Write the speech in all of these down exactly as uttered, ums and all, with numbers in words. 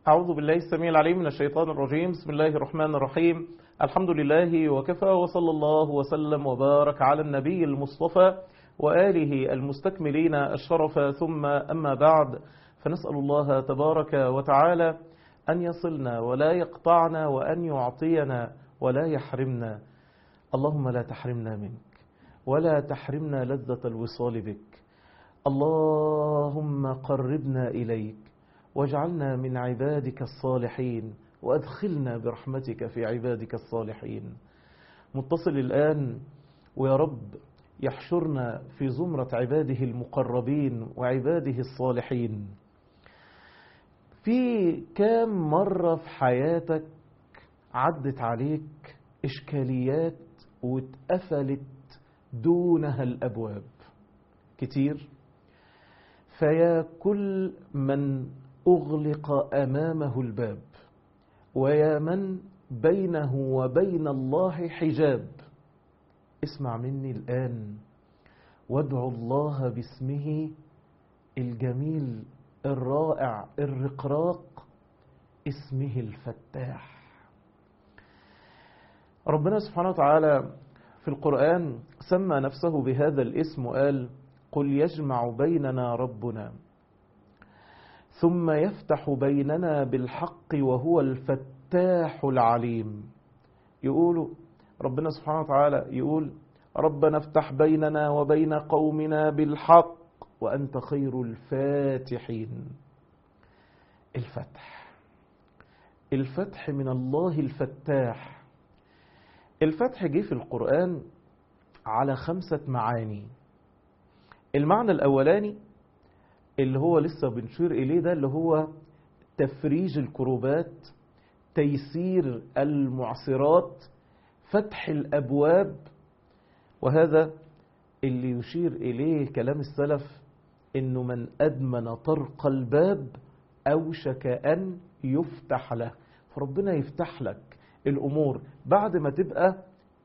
أعوذ بالله السميع العليم من الشيطان الرجيم. بسم الله الرحمن الرحيم. الحمد لله وكفى، وصلى الله وسلم وبارك على النبي المصطفى وآله المستكملين الشرف، ثم أما بعد، فنسأل الله تبارك وتعالى أن يصلنا ولا يقطعنا، وأن يعطينا ولا يحرمنا. اللهم لا تحرمنا منك ولا تحرمنا لذة الوصال بك. اللهم قربنا إليك واجعلنا من عبادك الصالحين، وأدخلنا برحمتك في عبادك الصالحين. متصل الآن، ويا رب يحشرنا في زمرة عباده المقربين وعباده الصالحين. في كام مرة في حياتك عدت عليك إشكاليات واتقفلت دونها الأبواب؟ كتير. فيا كل من أغلق أمامه الباب، ويا من بينه وبين الله حجاب، اسمع مني الآن وادعو الله باسمه الجميل الرائع الرقراق، اسمه الفتاح. ربنا سبحانه وتعالى في القرآن سمى نفسه بهذا الاسم وقال: قل يجمع بيننا ربنا ثم يفتح بيننا بالحق وهو الفتاح العليم. يقول ربنا سبحانه وتعالى يقول: ربنا افتح بيننا وبين قومنا بالحق وأنت خير الفاتحين. الفتح الفتح من الله الفتاح. الفتح جه في القرآن على خمسة معاني. المعنى الأولاني اللي هو لسه بنشير إليه، ده اللي هو تفريج الكروبات، تيسير المعسرات، فتح الأبواب. وهذا اللي يشير إليه كلام السلف، إنه من أدمن طرق الباب أوشك أن يفتح له. فربنا يفتح لك الأمور بعد ما تبقى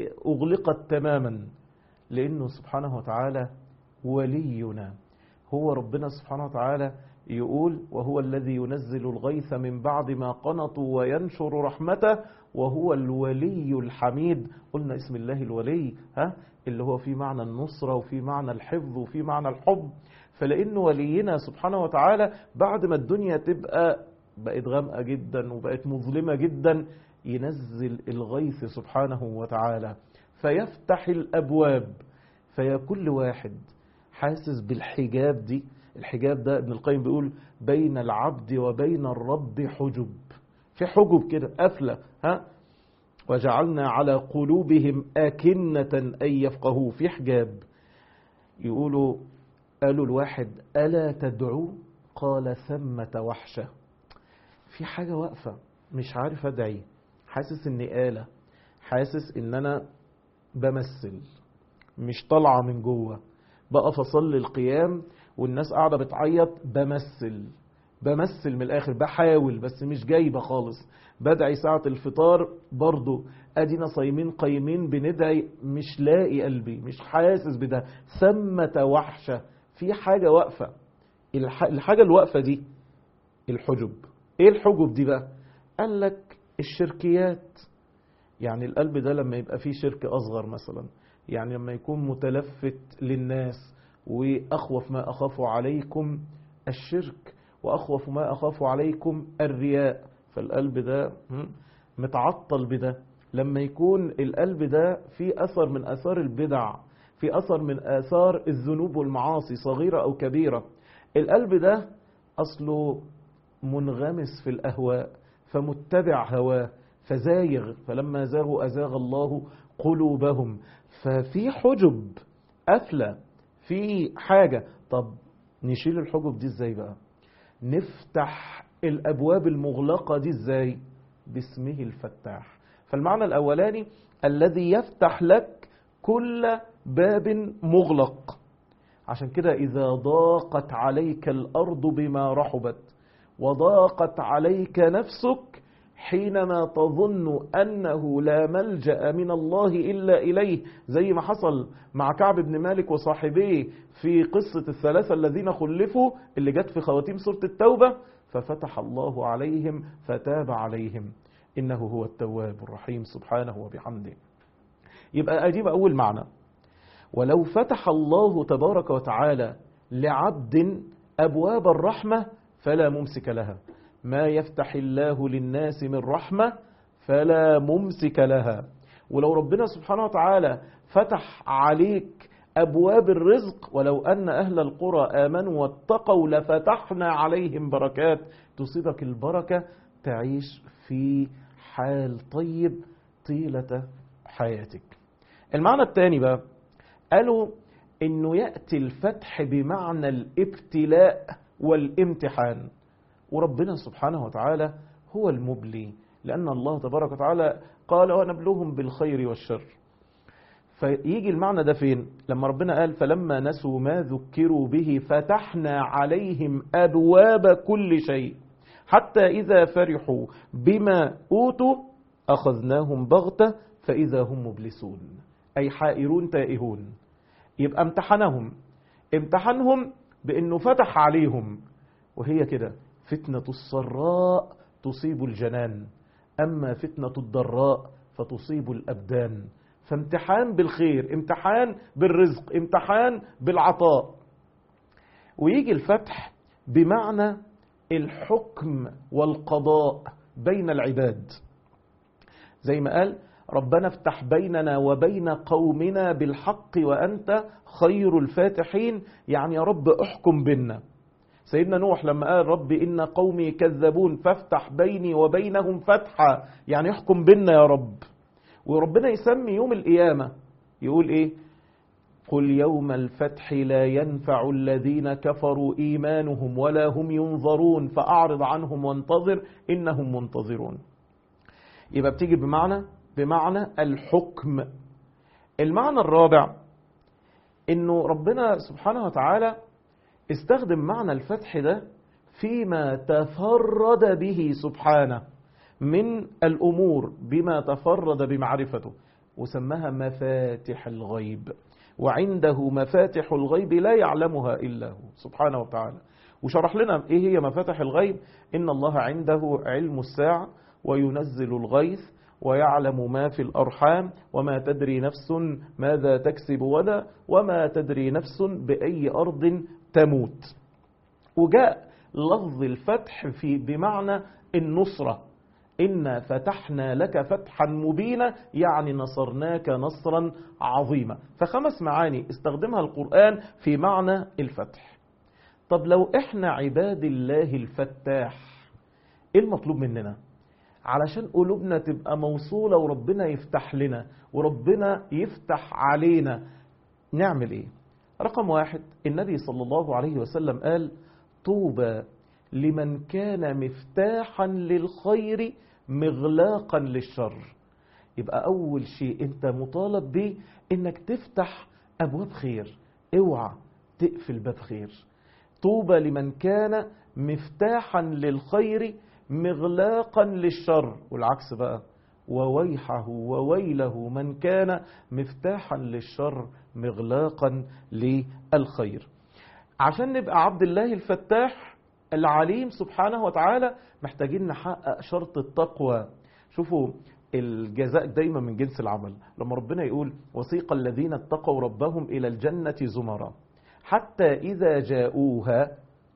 أغلقت تماما، لأنه سبحانه وتعالى ولينا. هو ربنا سبحانه وتعالى يقول: وهو الذي ينزل الغيث من بعد ما قنطوا وينشر رحمته وهو الولي الحميد. قلنا اسم الله الولي، ها اللي هو في معنى النصرة وفي معنى الحفظ وفي معنى الحب. فلأنه ولينا سبحانه وتعالى بعد ما الدنيا تبقى بقت غامقة جدا وبقت مظلمة جدا، ينزل الغيث سبحانه وتعالى فيفتح الأبواب. فيا كل واحد حاسس بالحجاب دي، الحجاب ده ابن القيم بيقول: بين العبد وبين الرب حجب. في حجب كده قافلة، ها وجعلنا على قلوبهم أكنة أن يفقهوا. في حجاب. يقولوا قالوا الواحد: ألا تدعو؟ قال: ثمة وحشة. في حاجة واقفة مش عارف أدعي، حاسس إني آلة، حاسس إن أنا بمثل مش طالعة من جوه. بقى فصل القيام والناس قاعدة بتعيط، بمثل بمثل من الآخر، بحاول بس مش جايبة خالص. بدعي ساعة الفطار برضو، أدينا صايمين قايمين بندعي، مش لاقي قلبي، مش حاسس بده. ثمة وحشة. في حاجة واقفة. الحاجة الواقفة دي الحجب. ايه الحجب دي بقى؟ قال لك الشركيات. يعني القلب ده لما يبقى فيه شرك أصغر مثلا، يعني لما يكون متلفت للناس، وأخوف ما أخاف عليكم الشرك وأخوف ما أخاف عليكم الرياء. فالقلب ده متعطل بده. لما يكون القلب ده في أثر من أثار البدع، في أثر من آثار الذنوب والمعاصي صغيرة أو كبيرة، القلب ده أصله منغمس في الأهواء، فمتبع هواه، فزايغ. فلما زاغوا أزاغ الله قلوبهم. ففي حجب قافلة، في حاجة. طب نشيل الحجب دي ازاي بقى؟ نفتح الأبواب المغلقة دي ازاي؟ باسمه الفتاح. فالمعنى الأولاني الذي يفتح لك كل باب مغلق. عشان كده إذا ضاقت عليك الأرض بما رحبت وضاقت عليك نفسك حينما تظن أنه لا ملجأ من الله إلا إليه، زي ما حصل مع كعب بن مالك وصاحبيه في قصة الثلاثة الذين خلفوا اللي جت في خواتيم سورة التوبة، ففتح الله عليهم فتاب عليهم إنه هو التواب الرحيم سبحانه وبحمده. يبقى أجيب أول معنى، ولو فتح الله تبارك وتعالى لعبد أبواب الرحمة فلا ممسك لها، ما يفتح الله للناس من رحمة فلا ممسك لها. ولو ربنا سبحانه وتعالى فتح عليك أبواب الرزق، ولو أن أهل القرى آمنوا واتقوا لفتحنا عليهم بركات، تصيبك البركة تعيش في حال طيب طيلة حياتك. المعنى الثاني بقى قالوا إنه يأتي الفتح بمعنى الابتلاء والامتحان، وربنا سبحانه وتعالى هو المبلي، لأن الله تبارك وتعالى قال ونبلوهم بالخير والشر. فيجي المعنى ده فين؟ لما ربنا قال فلما نسوا ما ذكروا به فتحنا عليهم أبواب كل شيء حتى إذا فرحوا بما أوتوا أخذناهم بغتة فإذا هم مبلسون، أي حائرون تائهون. يبقى امتحنهم امتحنهم بأنه فتح عليهم، وهي كده فتنة السراء تصيب الجنان، أما فتنة الضراء فتصيب الأبدان. فامتحان بالخير، امتحان بالرزق، امتحان بالعطاء. ويجي الفتح بمعنى الحكم والقضاء بين العباد، زي ما قال ربنا افتح بيننا وبين قومنا بالحق وأنت خير الفاتحين، يعني يا رب احكم بيننا. سيدنا نوح لما قال رب إن قومي كذبون فافتح بيني وبينهم فتحا، يعني احكم بيننا يا رب. وربنا يسمي يوم القيامة يقول ايه؟ قل يوم الفتح لا ينفع الذين كفروا إيمانهم ولا هم ينظرون فأعرض عنهم وانتظر إنهم منتظرون. يبقى بتيجي بمعنى بمعنى الحكم. المعنى الرابع إنه ربنا سبحانه وتعالى استخدم معنى الفتح ده فيما تفرد به سبحانه من الأمور بما تفرد بمعرفته، وسمها مفاتح الغيب، وعنده مفاتح الغيب لا يعلمها إلا هو سبحانه وتعالى. وشرح لنا إيه هي مفاتح الغيب؟ إن الله عنده علم الساعة وينزل الغيث ويعلم ما في الأرحام وما تدري نفس ماذا تكسب غدا وما تدري نفس بأي أرض تموت. وجاء لفظ الفتح في بمعنى النصرة، إنا فتحنا لك فتحا مبينا، يعني نصرناك نصرا عظيما. فخمس معاني استخدمها القرآن في معنى الفتح. طب لو إحنا عباد الله الفتاح، إيه المطلوب مننا علشان قلوبنا تبقى موصولة وربنا يفتح لنا وربنا يفتح علينا؟ نعمل إيه؟ رقم واحد، النبي صلى الله عليه وسلم قال طوبى لمن كان مفتاحا للخير مغلاقا للشر. يبقى أول شيء أنت مطالب به إنك تفتح أبواب خير، اوعى تقفل باب خير. طوبى لمن كان مفتاحا للخير مغلاقا للشر، والعكس بقى وويحه وويله من كان مفتاحا للشر مغلاقا للخير. عشان نبقى عبد الله الفتاح العليم سبحانه وتعالى محتاجين نحقق شرط التقوى. شوفوا الجزاء دايما من جنس العمل. لما ربنا يقول وسيق الذين اتقوا ربهم إلى الجنة زمرا حتى إذا جاءوها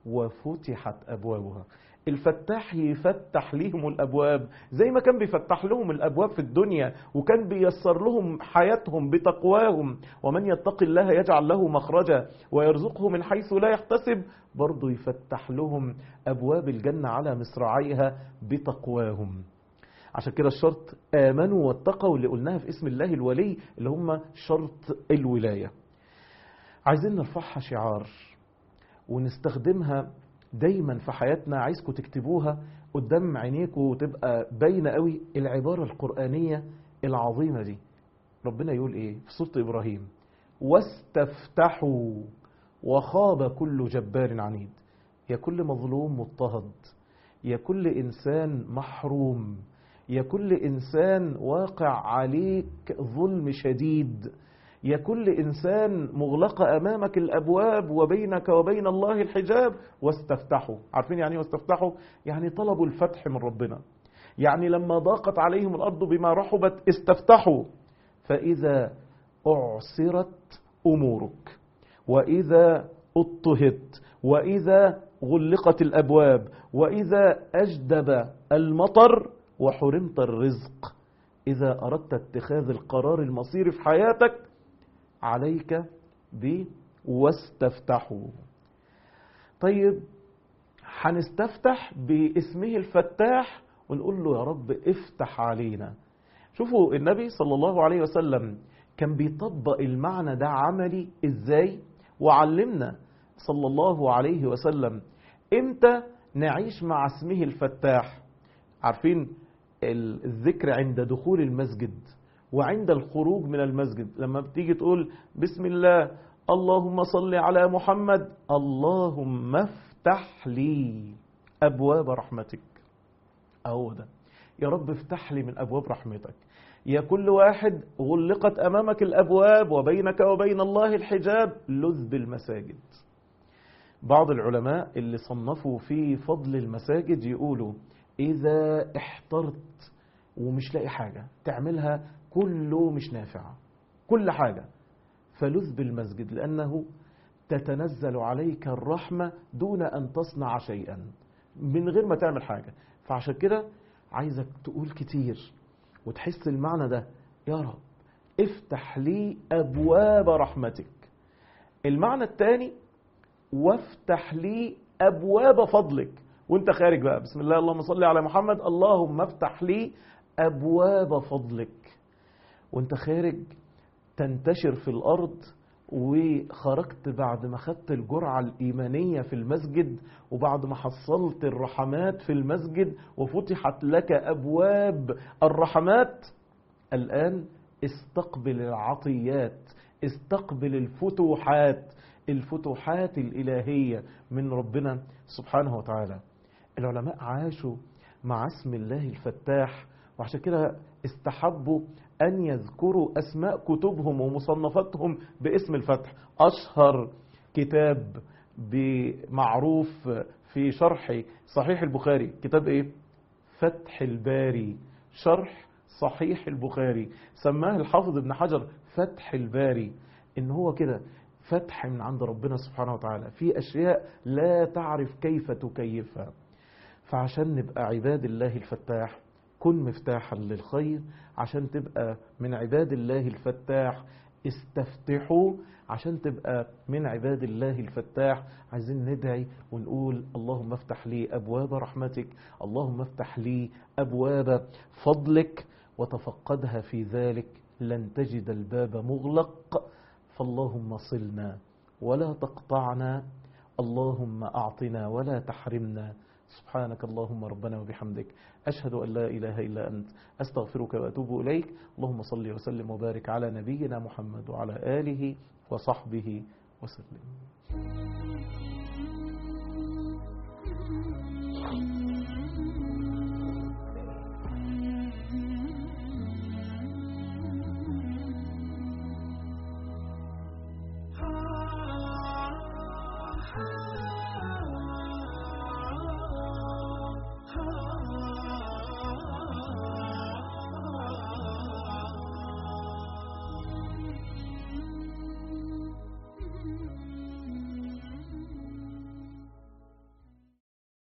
وفتحت أبوابها. الفتاح يفتح لهم الأبواب زي ما كان بيفتح لهم الأبواب في الدنيا، وكان بيسر لهم حياتهم بتقواهم. ومن يتق الله يجعل له مخرجا ويرزقه من حيث لا يحتسب، برضو يفتح لهم أبواب الجنة على مصراعيها بتقواهم. عشان كده الشرط آمنوا واتقوا اللي قلناها في اسم الله الولي، اللي هم شرط الولاية. عايزين نرفعها شعار ونستخدمها دايما في حياتنا. عايزكم تكتبوها قدام عينيكم وتبقى باينة قوي العبارة القرآنية العظيمة دي. ربنا يقول ايه في سورة إبراهيم؟ واستفتحوا وخاب كل جبار عنيد. يا كل مظلوم مضطهد، يا كل إنسان محروم، يا كل إنسان واقع عليك ظلم شديد، يا كل إنسان مغلقة أمامك الأبواب وبينك وبين الله الحجاب، واستفتحوا. عارفين يعني واستفتحوا؟ يعني طلبوا الفتح من ربنا. يعني لما ضاقت عليهم الأرض بما رحبت استفتحوا. فإذا أعسرت أمورك، وإذا اضطهدت، وإذا غلقت الأبواب، وإذا أجدب المطر وحرمت الرزق، إذا أردت اتخاذ القرار المصيري في حياتك، عليك ب واستفتحوا. طيب هنستفتح باسمه الفتاح ونقول له يا رب افتح علينا. شوفوا النبي صلى الله عليه وسلم كان بيطبق المعنى ده عملي ازاي، وعلمنا صلى الله عليه وسلم امتى نعيش مع اسمه الفتاح. عارفين الذكر عند دخول المسجد وعند الخروج من المسجد، لما بتيجي تقول بسم الله اللهم صل على محمد، اللهم افتح لي أبواب رحمتك. أهو ده، يا رب افتح لي من أبواب رحمتك. يا كل واحد غلقت أمامك الأبواب وبينك وبين الله الحجاب، لذ بالمساجد. بعض العلماء اللي صنفوا في فضل المساجد يقولوا إذا احترت ومش لاقي حاجة تعملها، كله مش نافع، كل حاجة، فلذ بالمسجد، لأنه تتنزل عليك الرحمة دون أن تصنع شيئا، من غير ما تعمل حاجة. فعشان كده عايزك تقول كتير وتحس المعنى ده، يا رب افتح لي أبواب رحمتك. المعنى الثاني وافتح لي أبواب فضلك. وانت خارج بقى بسم الله اللهم صل على محمد، اللهم افتح لي أبواب فضلك. وانت خارج تنتشر في الأرض، وخرجت بعد ما خدت الجرعة الإيمانية في المسجد، وبعد ما حصلت الرحمات في المسجد وفتحت لك أبواب الرحمات، الآن استقبل العطيات، استقبل الفتوحات، الفتوحات الإلهية من ربنا سبحانه وتعالى. العلماء عاشوا مع اسم الله الفتاح، وعشان كده استحبوا أن يذكروا أسماء كتبهم ومصنفاتهم باسم الفتح. أشهر كتاب معروف في شرح صحيح البخاري كتاب إيه؟ فتح الباري، شرح صحيح البخاري. سماه الحافظ ابن حجر فتح الباري، إن هو كده فتح من عند ربنا سبحانه وتعالى في أشياء لا تعرف كيف تكيفها. فعشان نبقى عباد الله الفتاح، كن مفتاحا للخير. عشان تبقى من عباد الله الفتاح، استفتحوا. عشان تبقى من عباد الله الفتاح، عايزين ندعي ونقول اللهم افتح لي أبواب رحمتك، اللهم افتح لي أبواب فضلك، وتفقدها في ذلك لن تجد الباب مغلق. فاللهم صلنا ولا تقطعنا، اللهم أعطنا ولا تحرمنا. سبحانك اللهم ربنا وبحمدك، أشهد أن لا إله إلا أنت، أستغفرك وأتوب إليك. اللهم صل وسلم وبارك على نبينا محمد وعلى آله وصحبه وسلم.